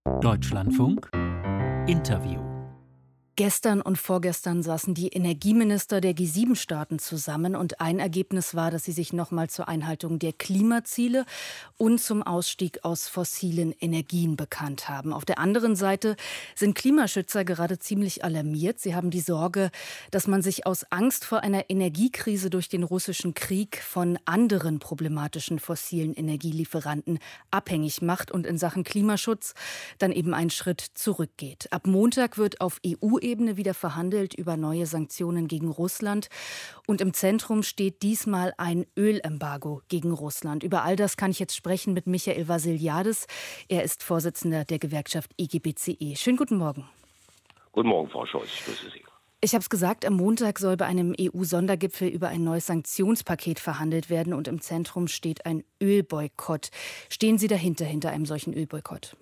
Deutschlandfunk Interview. Gestern und vorgestern saßen die Energieminister der G7-Staaten zusammen und ein Ergebnis war, dass sie sich nochmal zur Einhaltung der Klimaziele und zum Ausstieg aus fossilen Energien bekannt haben. Auf der anderen Seite sind Klimaschützer gerade ziemlich alarmiert. Sie haben die Sorge, dass man sich aus Angst vor einer Energiekrise durch den russischen Krieg von anderen problematischen fossilen Energielieferanten abhängig macht und in Sachen Klimaschutz dann eben einen Schritt zurückgeht. Ab Montag wird auf EU-Ebene wieder verhandelt über neue Sanktionen gegen Russland. Und im Zentrum steht diesmal ein Ölembargo gegen Russland. Über all das kann ich jetzt sprechen mit Michael Vassiliadis. Er ist Vorsitzender der Gewerkschaft IGBCE. Schönen guten Morgen. Guten Morgen, Frau Scholz. Ich grüße Sie. Ich habe es gesagt, am Montag soll bei einem EU-Sondergipfel über ein neues Sanktionspaket verhandelt werden. Und im Zentrum steht ein Ölboykott. Stehen Sie dahinter, hinter einem solchen Ölboykott?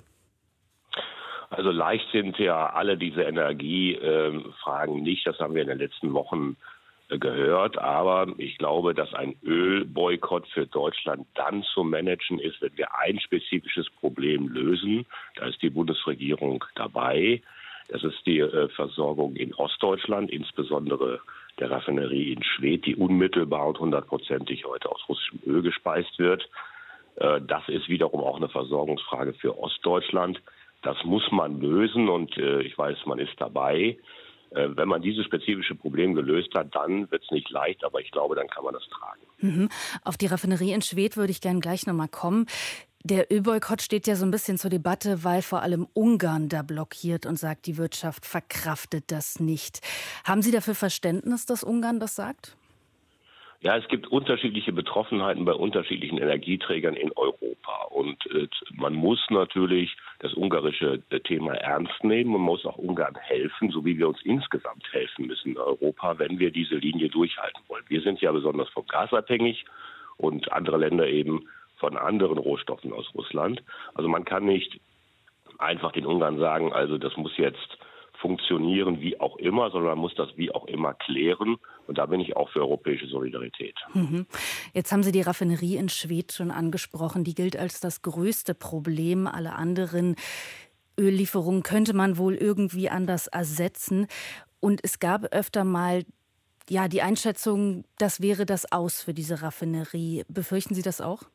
Also leicht sind ja alle diese Energiefragen nicht. Das haben wir in den letzten Wochen gehört. Aber ich glaube, dass ein Ölboykott für Deutschland dann zu managen ist, wenn wir ein spezifisches Problem lösen. Da ist die Bundesregierung dabei. Das ist die Versorgung in Ostdeutschland, insbesondere der Raffinerie in Schwedt, die unmittelbar und 100%ig heute aus russischem Öl gespeist wird. Das ist wiederum auch eine Versorgungsfrage für Ostdeutschland. Das muss man lösen und ich weiß, man ist dabei. Wenn man dieses spezifische Problem gelöst hat, dann wird es nicht leicht, aber ich glaube, dann kann man das tragen. Auf die Raffinerie in Schwedt würde ich gerne gleich nochmal kommen. Der Ölboykott steht ja so ein bisschen zur Debatte, weil vor allem Ungarn da blockiert und sagt, die Wirtschaft verkraftet das nicht. Haben Sie dafür Verständnis, dass Ungarn das sagt? Ja, es gibt unterschiedliche Betroffenheiten bei unterschiedlichen Energieträgern in Europa. Und man muss natürlich das ungarische Thema ernst nehmen. Man muss auch Ungarn helfen, so wie wir uns insgesamt helfen müssen in Europa, wenn wir diese Linie durchhalten wollen. Wir sind ja besonders vom Gas abhängig und andere Länder eben von anderen Rohstoffen aus Russland. Also man kann nicht einfach den Ungarn sagen, also das muss jetzt funktionieren, wie auch immer, sondern man muss das wie auch immer klären. Und da bin ich auch für europäische Solidarität. Jetzt haben Sie die Raffinerie in Schwedt schon angesprochen. Die gilt als das größte Problem. Alle anderen Öllieferungen könnte man wohl irgendwie anders ersetzen. Und es gab öfter mal die Einschätzung, das wäre das Aus für diese Raffinerie. Befürchten Sie das auch?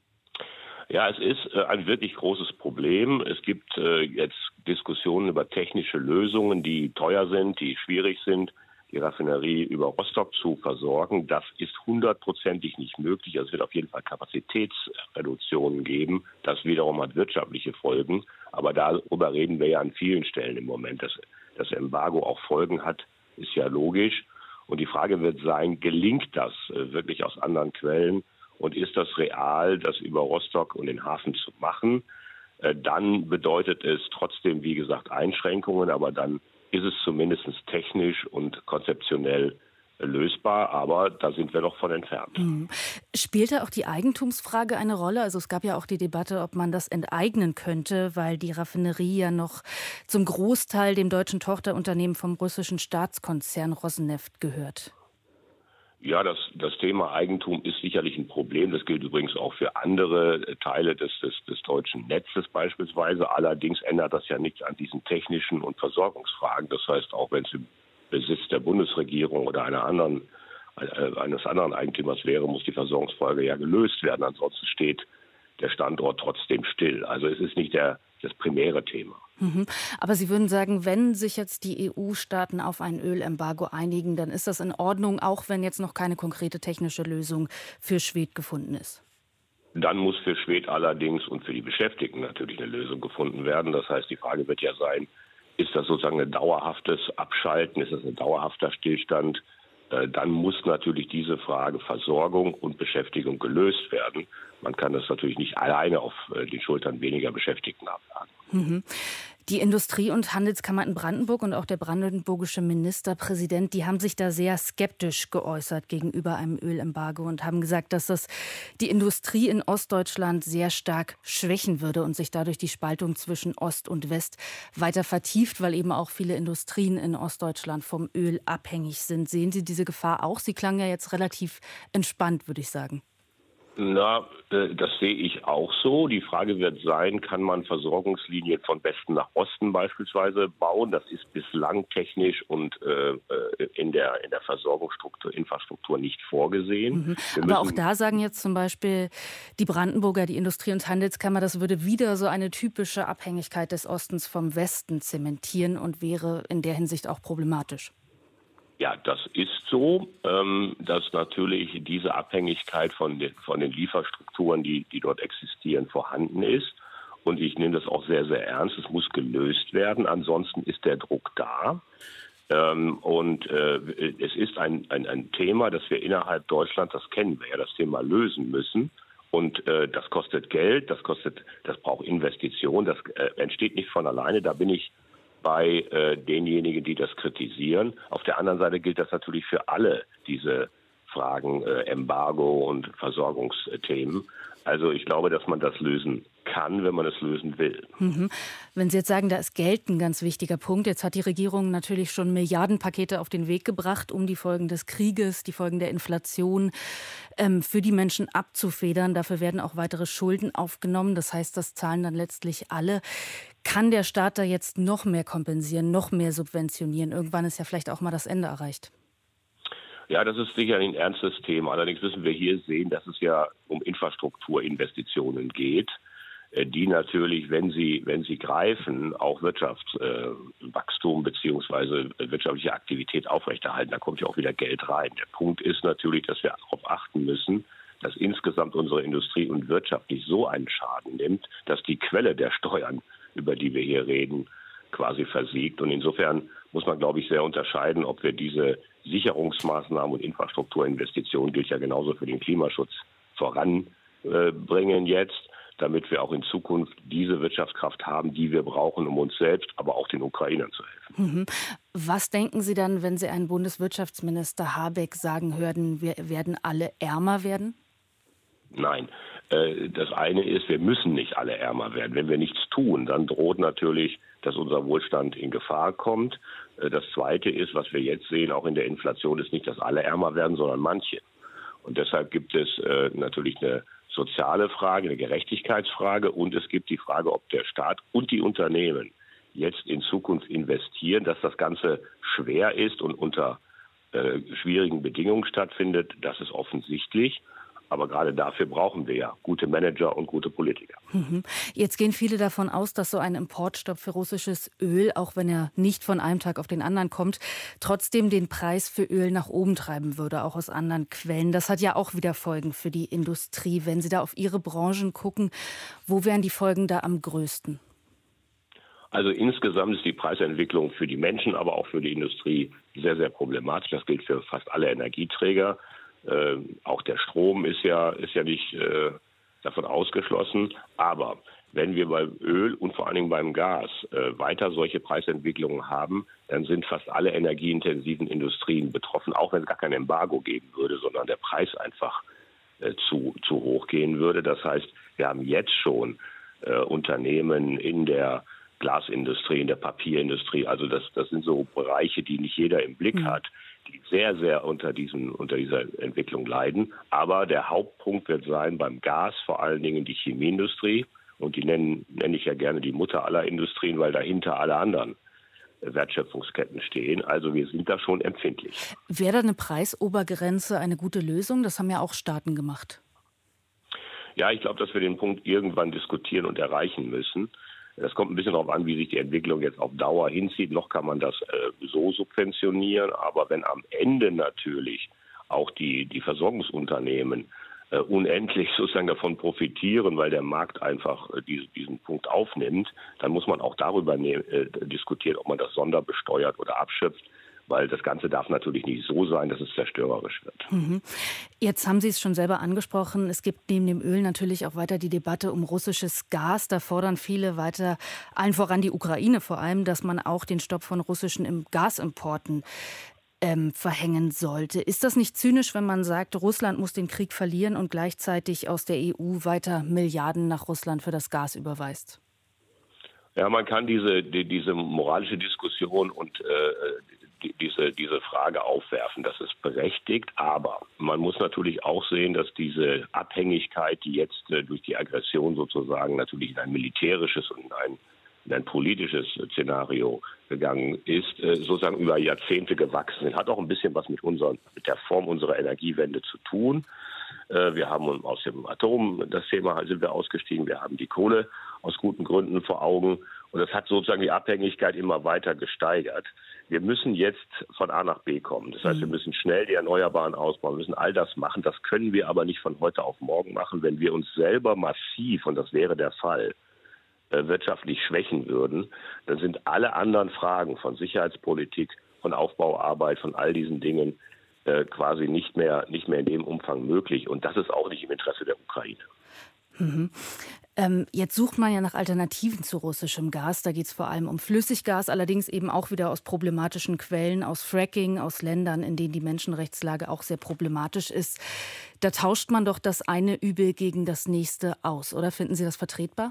Ja, es ist ein wirklich großes Problem. Es gibt jetzt Diskussionen über technische Lösungen, die teuer sind, die schwierig sind, die Raffinerie über Rostock zu versorgen. Das ist 100%ig nicht möglich. Also es wird auf jeden Fall Kapazitätsreduktionen geben. Das wiederum hat wirtschaftliche Folgen. Aber darüber reden wir ja an vielen Stellen im Moment. Dass das Embargo auch Folgen hat, ist ja logisch. Und die Frage wird sein, gelingt das wirklich aus anderen Quellen? Und ist das real, das über Rostock und den Hafen zu machen? Dann bedeutet es trotzdem, wie gesagt, Einschränkungen, aber dann ist es zumindest technisch und konzeptionell lösbar, aber da sind wir noch von entfernt. Spielt da auch die Eigentumsfrage eine Rolle? Also es gab ja auch die Debatte, ob man das enteignen könnte, weil die Raffinerie ja noch zum Großteil dem deutschen Tochterunternehmen vom russischen Staatskonzern Rosneft gehört. Ja, das Thema Eigentum ist sicherlich ein Problem. Das gilt übrigens auch für andere Teile des deutschen Netzes beispielsweise. Allerdings ändert das ja nichts an diesen technischen und Versorgungsfragen. Das heißt, auch wenn es im Besitz der Bundesregierung oder eines anderen Eigentümers wäre, muss die Versorgungsfrage ja gelöst werden. Ansonsten steht der Standort trotzdem still. Also es ist nicht das primäre Thema. Aber Sie würden sagen, wenn sich jetzt die EU-Staaten auf ein Ölembargo einigen, dann ist das in Ordnung, auch wenn jetzt noch keine konkrete technische Lösung für Schwedt gefunden ist? Dann muss für Schwedt allerdings und für die Beschäftigten natürlich eine Lösung gefunden werden. Das heißt, die Frage wird ja sein, ist das sozusagen ein dauerhaftes Abschalten, ist das ein dauerhafter Stillstand? Dann muss natürlich diese Frage Versorgung und Beschäftigung gelöst werden. Man kann das natürlich nicht alleine auf den Schultern weniger Beschäftigten abladen. Die Industrie- und Handelskammer in Brandenburg und auch der brandenburgische Ministerpräsident, die haben sich da sehr skeptisch geäußert gegenüber einem Ölembargo und haben gesagt, dass das die Industrie in Ostdeutschland sehr stark schwächen würde und sich dadurch die Spaltung zwischen Ost und West weiter vertieft, weil eben auch viele Industrien in Ostdeutschland vom Öl abhängig sind. Sehen Sie diese Gefahr auch? Sie klang ja jetzt relativ entspannt, würde ich sagen. Na, das sehe ich auch so. Die Frage wird sein, kann man Versorgungslinien von Westen nach Osten beispielsweise bauen? Das ist bislang technisch und in der Versorgungsstruktur, Infrastruktur nicht vorgesehen. Mhm. Aber auch da sagen jetzt zum Beispiel die Brandenburger, die Industrie- und Handelskammer, das würde wieder so eine typische Abhängigkeit des Ostens vom Westen zementieren und wäre in der Hinsicht auch problematisch. Ja, das ist so, dass natürlich diese Abhängigkeit von den Lieferstrukturen, die dort existieren, vorhanden ist. Und ich nehme das auch sehr, sehr ernst. Es muss gelöst werden. Ansonsten ist der Druck da. Es ist ein Thema, das wir innerhalb Deutschlands, das kennen wir ja, das Thema lösen müssen. Und das kostet Geld, das braucht Investition, das entsteht nicht von alleine. Da bin ich bei denjenigen, die das kritisieren. Auf der anderen Seite gilt das natürlich für alle diese Fragen, Embargo und Versorgungsthemen. Also ich glaube, dass man das lösen kann, wenn man es lösen will. Mhm. Wenn Sie jetzt sagen, da ist Geld ein ganz wichtiger Punkt. Jetzt hat die Regierung natürlich schon Milliardenpakete auf den Weg gebracht, um die Folgen des Krieges, die Folgen der Inflation für die Menschen abzufedern. Dafür werden auch weitere Schulden aufgenommen. Das heißt, das zahlen dann letztlich alle. Kann der Staat da jetzt noch mehr kompensieren, noch mehr subventionieren? Irgendwann ist ja vielleicht auch mal das Ende erreicht. Ja, das ist sicher ein ernstes Thema. Allerdings müssen wir hier sehen, dass es ja um Infrastrukturinvestitionen geht, die natürlich, wenn sie greifen, auch Wirtschaftswachstum beziehungsweise wirtschaftliche Aktivität aufrechterhalten. Da kommt ja auch wieder Geld rein. Der Punkt ist natürlich, dass wir darauf achten müssen, dass insgesamt unsere Industrie und Wirtschaft nicht so einen Schaden nimmt, dass die Quelle der Steuern, über die wir hier reden, quasi versiegt. Und insofern muss man, glaube ich, sehr unterscheiden, ob wir diese Sicherungsmaßnahmen und Infrastrukturinvestitionen, gilt ja genauso für den Klimaschutz, voranbringen jetzt, damit wir auch in Zukunft diese Wirtschaftskraft haben, die wir brauchen, um uns selbst, aber auch den Ukrainern zu helfen. Mhm. Was denken Sie dann, wenn Sie einen Bundeswirtschaftsminister Habeck sagen hören, wir werden alle ärmer werden? Nein. Das eine ist, wir müssen nicht alle ärmer werden. Wenn wir nichts tun, dann droht natürlich, dass unser Wohlstand in Gefahr kommt. Das Zweite ist, was wir jetzt sehen, auch in der Inflation, ist nicht, dass alle ärmer werden, sondern manche. Und deshalb gibt es natürlich eine soziale Frage, eine Gerechtigkeitsfrage und es gibt die Frage, ob der Staat und die Unternehmen jetzt in Zukunft investieren, dass das Ganze schwer ist und unter schwierigen Bedingungen stattfindet. Das ist offensichtlich. Aber gerade dafür brauchen wir ja gute Manager und gute Politiker. Mhm. Jetzt gehen viele davon aus, dass so ein Importstopp für russisches Öl, auch wenn er nicht von einem Tag auf den anderen kommt, trotzdem den Preis für Öl nach oben treiben würde, auch aus anderen Quellen. Das hat ja auch wieder Folgen für die Industrie. Wenn Sie da auf Ihre Branchen gucken, wo wären die Folgen da am größten? Also insgesamt ist die Preisentwicklung für die Menschen, aber auch für die Industrie sehr, sehr problematisch. Das gilt für fast alle Energieträger. Auch der Strom ist ja nicht davon ausgeschlossen. Aber wenn wir beim Öl und vor allen Dingen beim Gas weiter solche Preisentwicklungen haben, dann sind fast alle energieintensiven Industrien betroffen, auch wenn es gar kein Embargo geben würde, sondern der Preis einfach zu hoch gehen würde. Das heißt, wir haben jetzt schon Unternehmen in der Glasindustrie, in der Papierindustrie. Also das sind so Bereiche, die nicht jeder im Blick hat, die sehr, sehr unter dieser Entwicklung leiden. Aber der Hauptpunkt wird sein beim Gas, vor allen Dingen die Chemieindustrie. Und die nenne ich ja gerne die Mutter aller Industrien, weil dahinter alle anderen Wertschöpfungsketten stehen. Also wir sind da schon empfindlich. Wäre da eine Preisobergrenze eine gute Lösung? Das haben ja auch Staaten gemacht. Ja, ich glaube, dass wir den Punkt irgendwann diskutieren und erreichen müssen. Das kommt ein bisschen darauf an, wie sich die Entwicklung jetzt auf Dauer hinzieht. Noch kann man das so subventionieren. Aber wenn am Ende natürlich auch die Versorgungsunternehmen unendlich sozusagen davon profitieren, weil der Markt einfach diesen Punkt aufnimmt, dann muss man auch darüber diskutieren, ob man das sonderbesteuert oder abschöpft. Weil das Ganze darf natürlich nicht so sein, dass es zerstörerisch wird. Mhm. Jetzt haben Sie es schon selber angesprochen. Es gibt neben dem Öl natürlich auch weiter die Debatte um russisches Gas. Da fordern viele weiter, allen voran die Ukraine vor allem, dass man auch den Stopp von russischen Gasimporten verhängen sollte. Ist das nicht zynisch, wenn man sagt, Russland muss den Krieg verlieren und gleichzeitig aus der EU weiter Milliarden nach Russland für das Gas überweist? Ja, man kann diese moralische Diskussion und diese Frage aufwerfen. Das ist berechtigt, aber man muss natürlich auch sehen, dass diese Abhängigkeit, die jetzt durch die Aggression sozusagen natürlich in ein militärisches und in ein politisches Szenario gegangen ist, sozusagen über Jahrzehnte gewachsen. Hat auch ein bisschen was mit der Form unserer Energiewende zu tun. Wir haben aus dem Atom das Thema, sind wir ausgestiegen. Wir haben die Kohle aus guten Gründen vor Augen. Und das hat sozusagen die Abhängigkeit immer weiter gesteigert. Wir müssen jetzt von A nach B kommen. Das heißt, wir müssen schnell die Erneuerbaren ausbauen, wir müssen all das machen. Das können wir aber nicht von heute auf morgen machen, wenn wir uns selber massiv, und das wäre der Fall, wirtschaftlich schwächen würden. Dann sind alle anderen Fragen von Sicherheitspolitik, von Aufbauarbeit, von all diesen Dingen quasi nicht mehr in dem Umfang möglich. Und das ist auch nicht im Interesse der Ukraine. Mhm. Jetzt sucht man ja nach Alternativen zu russischem Gas. Da geht es vor allem um Flüssiggas, allerdings eben auch wieder aus problematischen Quellen, aus Fracking, aus Ländern, in denen die Menschenrechtslage auch sehr problematisch ist. Da tauscht man doch das eine Übel gegen das nächste aus, oder? Finden Sie das vertretbar?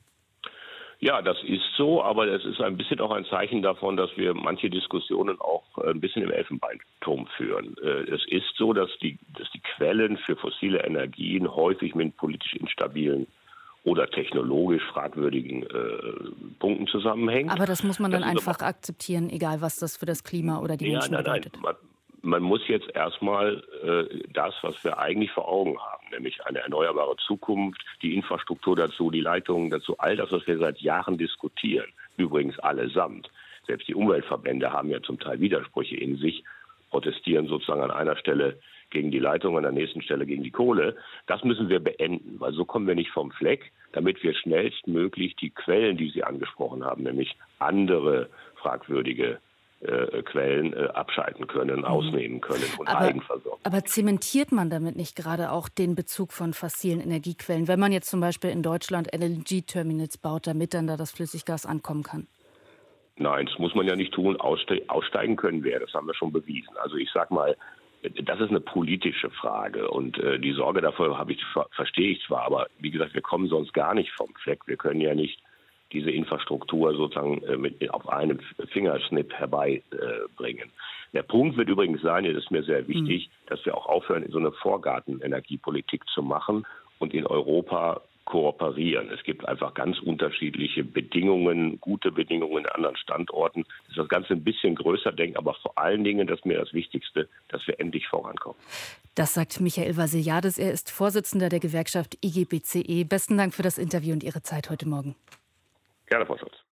Ja, das ist so, aber es ist ein bisschen auch ein Zeichen davon, dass wir manche Diskussionen auch ein bisschen im Elfenbeinturm führen. Es ist so, dass die Quellen für fossile Energien häufig mit politisch instabilen oder technologisch fragwürdigen Punkten zusammenhängen. Aber das muss man dann einfach akzeptieren, egal was das für das Klima oder die Menschen bedeutet. Man muss jetzt erstmal das, was wir eigentlich vor Augen haben, nämlich eine erneuerbare Zukunft, die Infrastruktur dazu, die Leitungen dazu, all das, was wir seit Jahren diskutieren, übrigens allesamt. Selbst die Umweltverbände haben ja zum Teil Widersprüche in sich, protestieren sozusagen an einer Stelle gegen die Leitung, an der nächsten Stelle gegen die Kohle. Das müssen wir beenden, weil so kommen wir nicht vom Fleck, damit wir schnellstmöglich die Quellen, die Sie angesprochen haben, nämlich andere fragwürdige Quellen abschalten können, ausnehmen können und eigenversorgen. Aber zementiert man damit nicht gerade auch den Bezug von fossilen Energiequellen, wenn man jetzt zum Beispiel in Deutschland LNG-Terminals baut, damit dann da das Flüssiggas ankommen kann? Nein, das muss man ja nicht tun. Aussteigen können wir, das haben wir schon bewiesen. Also ich sag mal, das ist eine politische Frage und die Sorge davor verstehe ich zwar, aber wie gesagt, wir kommen sonst gar nicht vom Fleck. Wir können ja nicht diese Infrastruktur sozusagen auf einem Fingerschnipp herbeibringen. Der Punkt wird übrigens sein, das ist mir sehr wichtig, dass wir auch aufhören, so eine Vorgarten-Energiepolitik zu machen und in Europa kooperieren. Es gibt einfach ganz unterschiedliche Bedingungen, gute Bedingungen an anderen Standorten. Das ist das Ganze ein bisschen größer denken, aber vor allen Dingen, das ist mir das Wichtigste, dass wir endlich vorankommen. Das sagt Michael Vassiliadis. Er ist Vorsitzender der Gewerkschaft IGBCE. Besten Dank für das Interview und Ihre Zeit heute Morgen. Gerne, Frau Schulz.